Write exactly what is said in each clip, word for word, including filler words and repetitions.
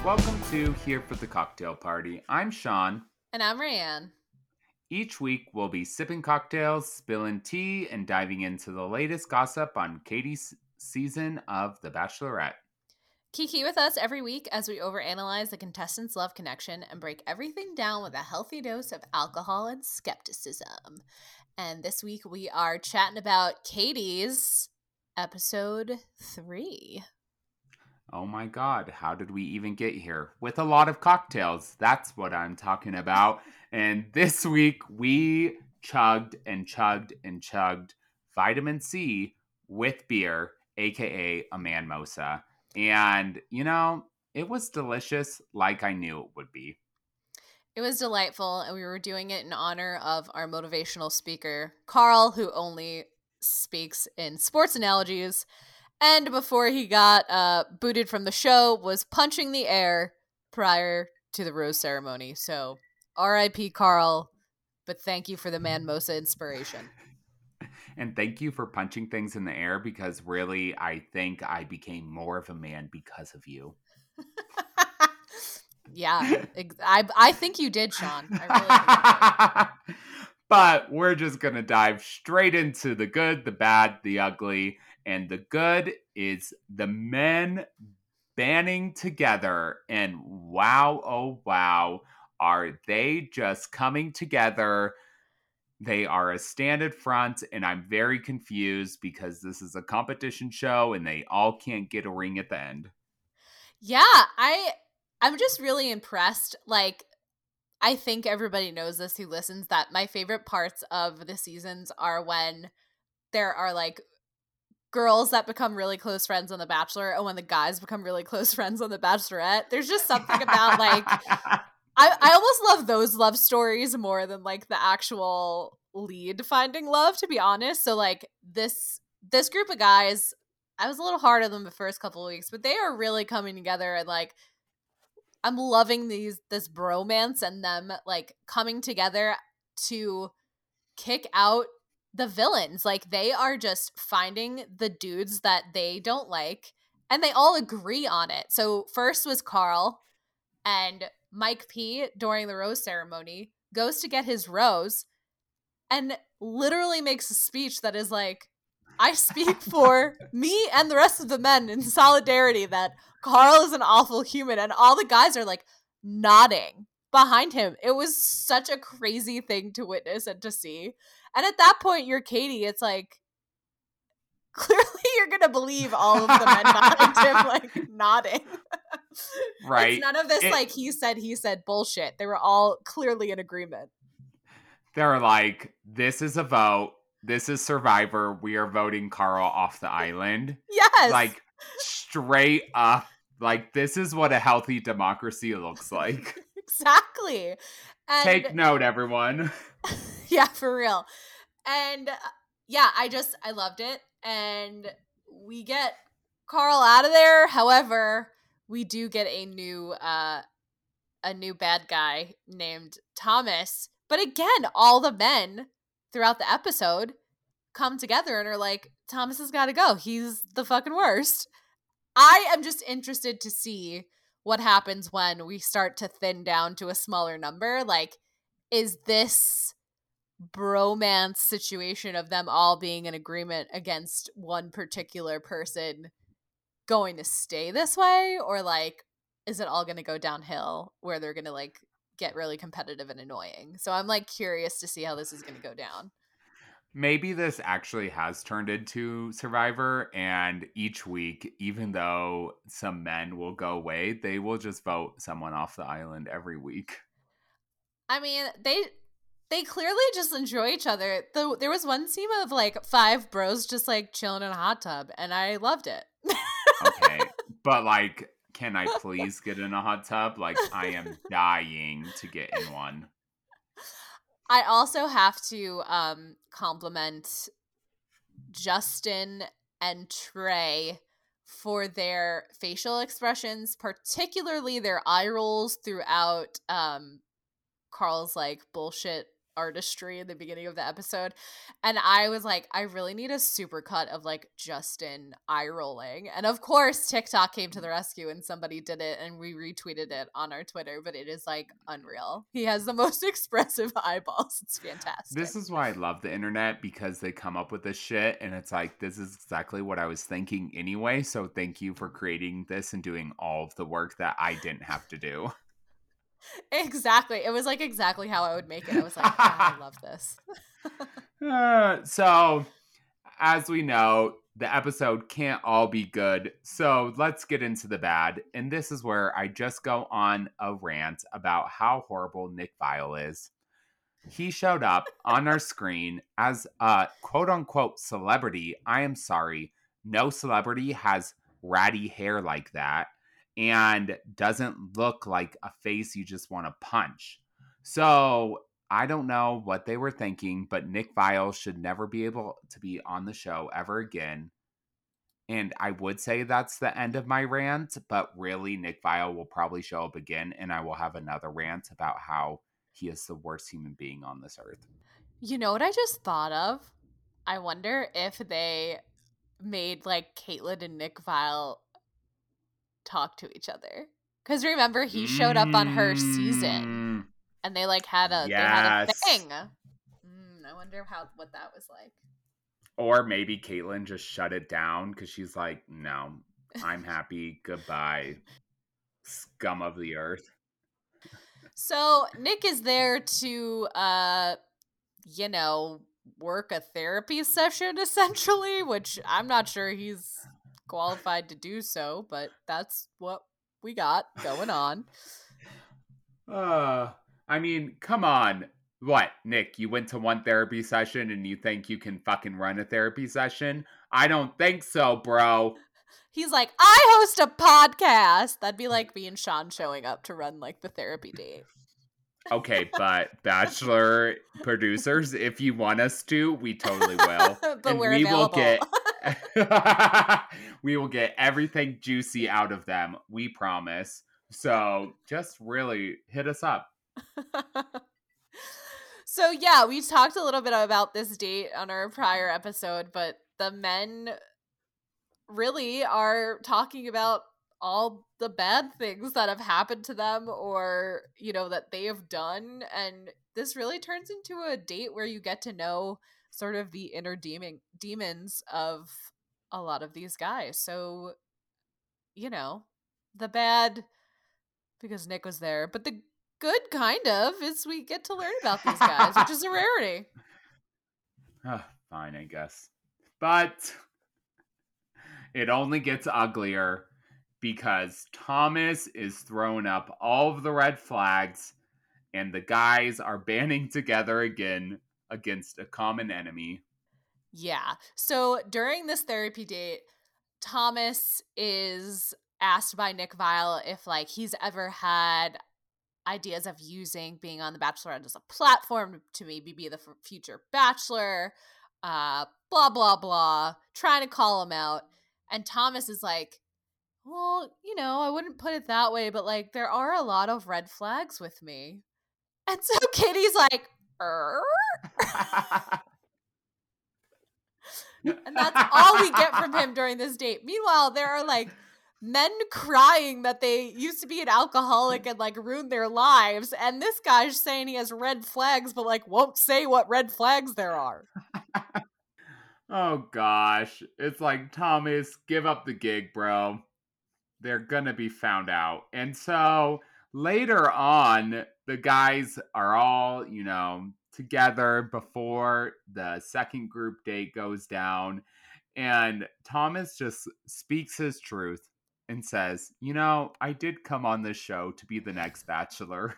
Welcome to Here for the Cocktail Party. I'm Sean. And I'm Rayanne. Each week we'll be sipping cocktails, spilling tea, and diving into the latest gossip on Katie's season of The Bachelorette. Kiki with us every week as we overanalyze the contestants' love connection and break everything down with a healthy dose of alcohol and skepticism. And this week we are chatting about Katie's episode three. Oh my god, how did we even get here? With a lot of cocktails. That's what I'm talking about. And this week we chugged and chugged and chugged vitamin C with beer, aka a manmosa. And, you know, it was delicious like I knew it would be. It was delightful, and we were doing it in honor of our motivational speaker, Carl, who only speaks in sports analogies. And before he got uh, booted from the show, was punching the air prior to the rose ceremony. So R I P Carl, but thank you for the Manmosa inspiration. And thank you for punching things in the air, because really, I think I became more of a man because of you. Yeah, I, I think you did, Sean. I really think you did. But we're just going to dive straight into the good, the bad, the ugly. And the good is the men banding together. And wow, oh wow, are they just coming together? They are a stand at front, and I'm very confused because this is a competition show and they all can't get a ring at the end. Yeah, I I'm just really impressed. Like, I think everybody knows this who listens, that my favorite parts of the seasons are when there are like girls that become really close friends on The Bachelor, and when the guys become really close friends on The Bachelorette. There's just something about like I, I almost love those love stories more than like the actual lead finding love, to be honest. So like this this group of guys, I was a little hard on them the first couple of weeks, but they are really coming together, and like I'm loving these this bromance and them like coming together to kick out the villains. Like, they are just finding the dudes that they don't like, and they all agree on it. So first was Carl, and Mike P during the rose ceremony goes to get his rose and literally makes a speech that is like, I speak for me and the rest of the men in solidarity that Carl is an awful human. And all the guys are like nodding behind him. It was such a crazy thing to witness and to see. And at that point, you're Katie. It's like, clearly you're going to believe all of the men behind him, like, nodding. Right. It's none of this, it, like, he said, he said bullshit. They were all clearly in agreement. They're like, this is a vote. This is Survivor. We are voting Carl off the island. Yes. Like, straight up. Like, this is what a healthy democracy looks like. Exactly. And take note, everyone. Yeah, for real. And uh, yeah, I just, I loved it. And we get Carl out of there. However, we do get a new, uh, a new bad guy named Thomas. But again, all the men throughout the episode come together and are like, Thomas has got to go. He's the fucking worst. I am just interested to see what happens when we start to thin down to a smaller number. Like, is this bromance situation of them all being in agreement against one particular person going to stay this way? Or like, is it all going to go downhill where they're going to like get really competitive and annoying? So I'm like curious to see how this is going to go down. Maybe this actually has turned into Survivor, and each week, even though some men will go away, they will just vote someone off the island every week. I mean, they they clearly just enjoy each other. The, there was one scene of like five bros just like chilling in a hot tub, and I loved it. Okay, but like, can I please get in a hot tub? Like, I am dying to get in one. I also have to um, compliment Justin and Trey for their facial expressions, particularly their eye rolls throughout um, Carl's like bullshit artistry in the beginning of the episode, and I was like, I really need a super cut of like Justin eye rolling, and of course TikTok came to the rescue and somebody did it and we retweeted it on our Twitter, but it is like unreal. He has the most expressive eyeballs. It's fantastic. This is why I love the internet, because they come up with this shit and it's like, this is exactly what I was thinking anyway, so thank you for creating this and doing all of the work that I didn't have to do. Exactly. It was like exactly how I would make it. I was like, oh, I love this. uh, so, as we know, the episode can't all be good. So let's get into the bad. And this is where I just go on a rant about how horrible Nick Viall is. He showed up on our screen as a quote unquote celebrity. I am sorry. No celebrity has ratty hair like that and doesn't look like a face you just want to punch. So I don't know what they were thinking, but Nick Viall should never be able to be on the show ever again. And I would say that's the end of my rant, but really Nick Viall will probably show up again and I will have another rant about how he is the worst human being on this earth. You know what I just thought of? I wonder if they made like Caitlyn and Nick Viall talk to each other. Because remember, he showed up on her season and they like had a yes. they had a thing. Mm, I wonder how what that was like. Or maybe Caitlyn just shut it down because she's like, no, I'm happy. Goodbye, scum of the earth. So Nick is there to, uh, you know, work a therapy session, essentially, which I'm not sure he's qualified to do so, but that's what we got going on. Uh, I mean, come on. What, Nick, you went to one therapy session and you think you can fucking run a therapy session? I don't think so, bro. He's like, I host a podcast. That'd be like me and Sean showing up to run like the therapy date. Okay, but Bachelor producers, if you want us to, we totally will. But and we're we available. will get we will get everything juicy out of them. We promise. So just really hit us up. So yeah, we talked a little bit about this date on our prior episode, but the men really are talking about all the bad things that have happened to them or, you know, that they have done. And this really turns into a date where you get to know sort of the inner demon demons of a lot of these guys. So, you know, the bad, because Nick was there, but the good kind of is we get to learn about these guys, which is a rarity. Oh, fine, I guess. But it only gets uglier because Thomas is throwing up all of the red flags and the guys are banding together again against a common enemy. Yeah. So during this therapy date, Thomas is asked by Nick Viall if like he's ever had ideas of using being on The Bachelorette as a platform to maybe be the f- future Bachelor, uh, blah, blah, blah, trying to call him out. And Thomas is like, well, you know, I wouldn't put it that way, but like there are a lot of red flags with me. And so Kitty's like, er? And that's all we get from him during this date. Meanwhile, there are like men crying that they used to be an alcoholic and like ruined their lives. And this guy's saying he has red flags, but like won't say what red flags there are. Oh gosh. It's like, Thomas, give up the gig, bro. They're gonna be found out. And so later on, the guys are all, you know, together before the second group date goes down. And Thomas just speaks his truth and says, you know, I did come on this show to be the next Bachelor.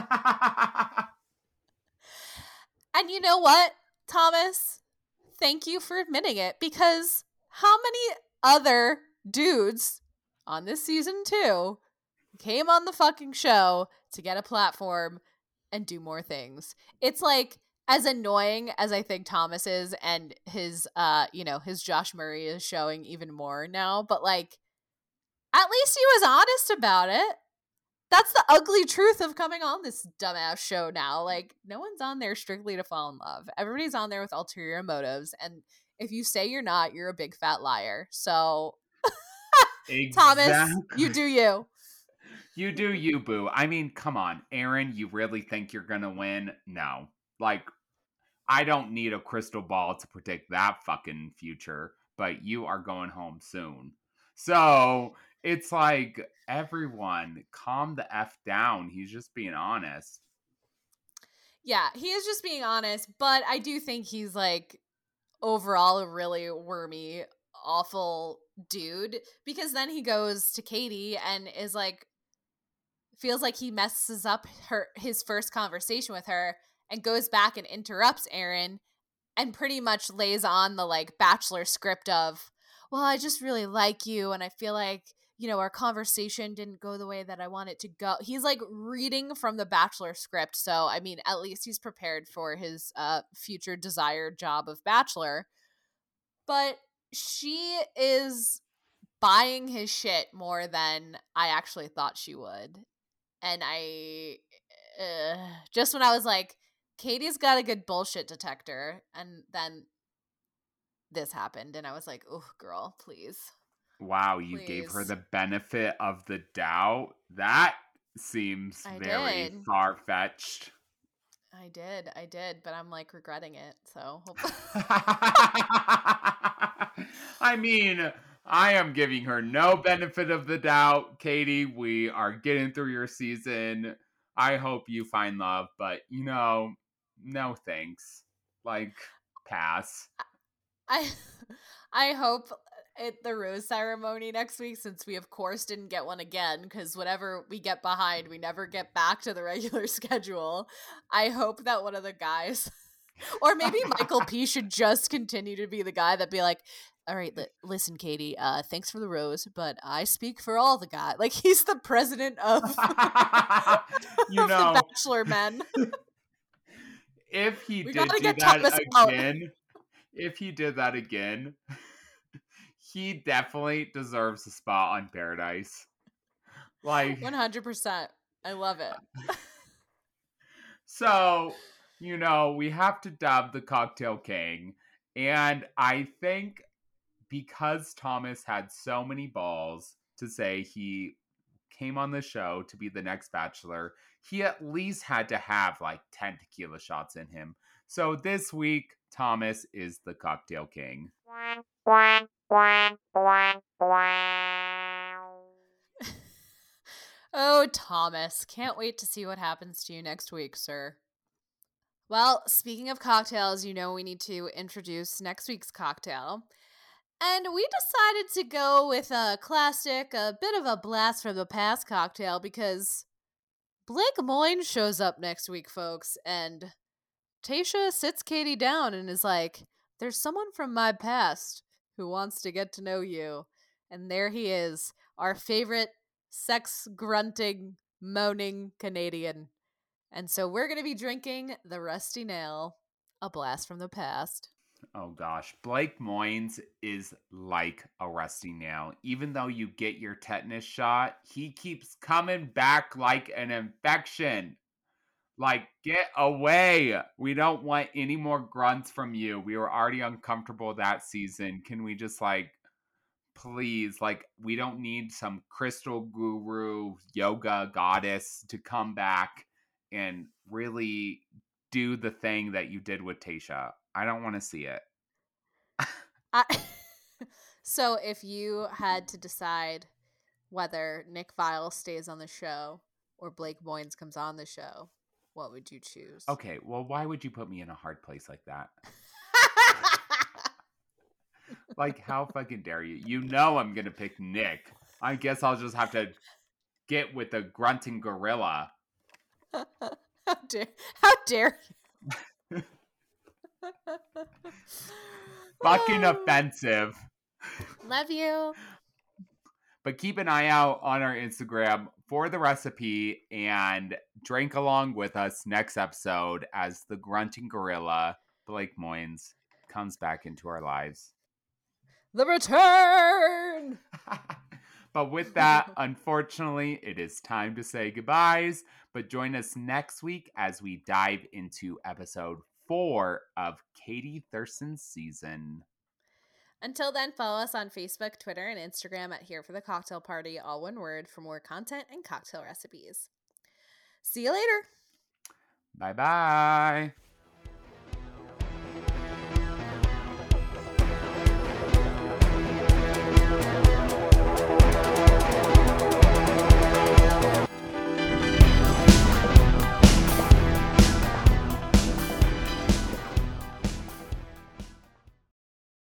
And you know what, Thomas? Thank you for admitting it, because how many other dudes on this season two came on the fucking show to get a platform and do more things? It's like, as annoying as I think Thomas is, and his, uh, you know, his Josh Murray is showing even more now, but like, at least he was honest about it. that's the ugly truth of coming on this dumbass show now. Like, no one's on there strictly to fall in love. Everybody's on there with ulterior motives. And if you say you're not, you're a big fat liar. So, Thomas, you Exactly. do you. You do you, boo. I mean, come on, Aaron, you really think you're gonna win? No. Like, I don't need a crystal ball to predict that fucking future, but you are going home soon. So it's like, everyone, calm the F down. He's just being honest. Yeah, he is just being honest, but I do think he's like overall a really wormy, awful dude, because then he goes to Katie and is like, feels like he messes up her his first conversation with her and goes back and interrupts Aaron and pretty much lays on the like Bachelor script of, well, I just really like you and I feel like, you know, our conversation didn't go the way that I want it to go. He's like reading from the Bachelor script. So, I mean, at least he's prepared for his uh, future desired job of Bachelor. But she is buying his shit more than I actually thought she would. And I, uh, just when I was like, Katie's got a good bullshit detector, and then this happened, and I was like, oh, girl, please. Wow, you Please. gave her the benefit of the doubt? That seems I very did. far-fetched. I did, I did, but I'm like regretting it, so. I mean, I am giving her no benefit of the doubt. Katie, we are getting through your season. I hope you find love, but you know, no thanks. Like, pass. I I hope at the rose ceremony next week, since we of course didn't get one again, because whatever we get behind, we never get back to the regular schedule. I hope that one of the guys, or maybe Michael P should just continue to be the guy that be like, all right, li- listen, Katie, uh, thanks for the rose, but I speak for all the guys. Like, he's the president of, You of know, the Bachelor men. if he We did gotta do get that Thomas out. again, if he did that again, he definitely deserves a spot on Paradise. Like, one hundred percent. I love it. so, you know, we have to dub the Cocktail King. And I think because Thomas had so many balls to say he came on the show to be the next Bachelor, he at least had to have like ten tequila shots in him. So this week, Thomas is the Cocktail King. Oh, Thomas. Can't wait to see what happens to you next week, sir. Well, speaking of cocktails, you know we need to introduce next week's cocktail. And we decided to go with a classic, a bit of a blast from the past cocktail, because Blake Moyne shows up next week, folks, and Tayshia sits Katie down and is like, there's someone from my past who wants to get to know you. And there he is, our favorite sex grunting, moaning Canadian. And so we're going to be drinking the Rusty Nail, a blast from the past. Oh gosh, Blake Moynes is like a rusty nail. Even though you get your tetanus shot, he keeps coming back like an infection. Like, get away. We don't want any more grunts from you. We were already uncomfortable that season. Can we just, like, please, like, we don't need some crystal guru yoga goddess to come back and really do the thing that you did with Tayshia. I don't want to see it. I, so if you had to decide whether Nick Viall stays on the show or Blake Moynes comes on the show, what would you choose? Okay, well, why would you put me in a hard place like that? Like, how fucking dare you? You know I'm gonna pick Nick. I guess I'll just have to get with the grunting gorilla. How dare, how dare you? Fucking offensive. Love you. But keep an eye out on our Instagram for the recipe and drink along with us next episode as the grunting gorilla, Blake Moynes, comes back into our lives. The return! But with that, unfortunately, it is time to say goodbyes. But join us next week as we dive into episode four of Katie Thurston's season. Until then, follow us on Facebook, Twitter, and Instagram at Here for the Cocktail Party, all one word, for more content and cocktail recipes. See you later. Bye-bye.